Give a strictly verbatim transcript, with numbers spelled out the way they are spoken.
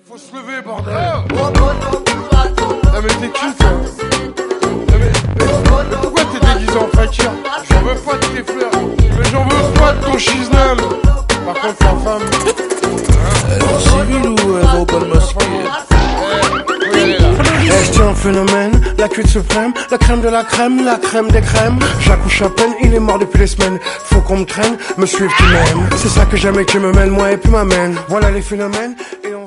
Faut se lever, bordel. Ah mais t'es qui toi? Ah mais, mais pourquoi t'es déguisé en fakir? J'en veux pas de tes fleurs, mais j'en veux pas de ton shiznam. Par contre ta femme, elle est en civil ou elle va au bal masqué? Eh, j'étais un phénomène, la cuite suprême, la crème de la crème, la crème des crèmes. J'accouche à peine, il est mort depuis les semaines. Faut qu'on me traîne, me suivre qui m'aime. C'est ça que j'aime et qui me mène, moi et puis m'amène. Voilà les phénomènes. Et